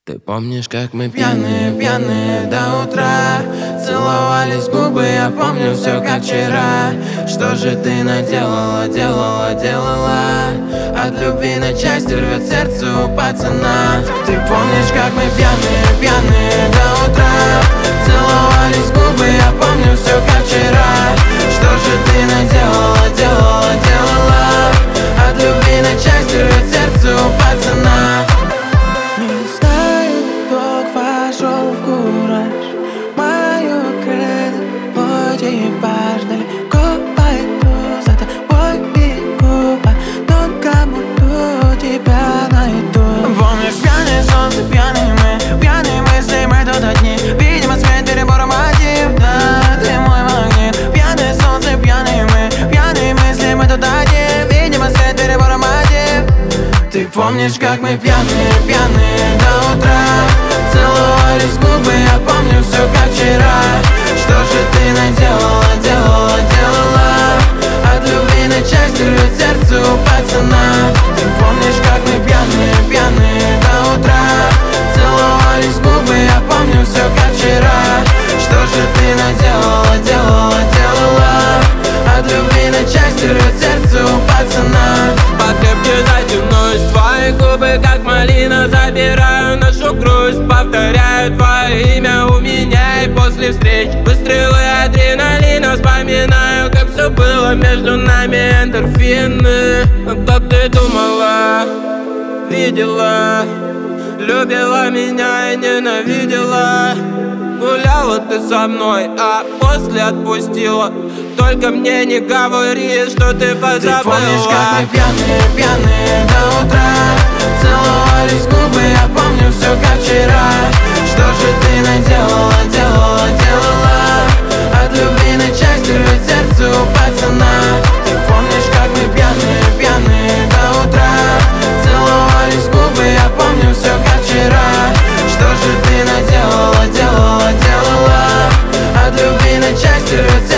Ты помнишь, как мы пьяные, пьяные до утра целовались в губы, я помню все как вчера. Что же ты наделала, делала? От любви на части рвет сердце у пацана. Ты помнишь, как мы пьяные, пьяные до утра целовались в губы, я помню все как вчера. Что же ты наделала, делала? От любви на части рвет сердце у пацана. Вошел в кураж, мое кредо, экипаж далеко пойду, за тобой бегу, по тонкому льду тебя найду. Помнишь, пьяное солнце, пьяные мы, пьяные мысли, мы тут одни. Видимо, свет перебора мотив, да, ты мой магнит. Пьяное солнце, пьяные мы, пьяные мысли, мы тут одни. Видимо, свет перебора мотив. Ты помнишь, как мы пьяные, пьяные до утра целовались в губы, я помню все как вчера. Что же ты наделала, делала? От любви на части рвет сердце у пацана. Ты помнишь, как мы пьяные, пьяные до утра целовались в губы, я помню все как вчера. Что же ты наделала, делала? От любви на части рвет сердце у пацана. Покрепче затянусь, твои губы как малина, забираю нашу грусть, повторяю твое имя у меня. И после встреч выстрелы адреналина, вспоминаю, как все было между нами, эндорфины. Как ты думала, видела, любила меня и ненавидела. Гуляла ты со мной, а после отпустила. Только мне не говори, что ты позабыла. Ты помнишь, как мы пьяные, пьяные до утра целовались в губы, я помню все как вчера. Что же ты наделала, делала? От любви на части рвет сердце у пацана. Ты помнишь, как мы пьяные, пьяные до утра целовались в губы, я помню все как вчера. Что же ты наделала, делала? От любви на части рвет сердце.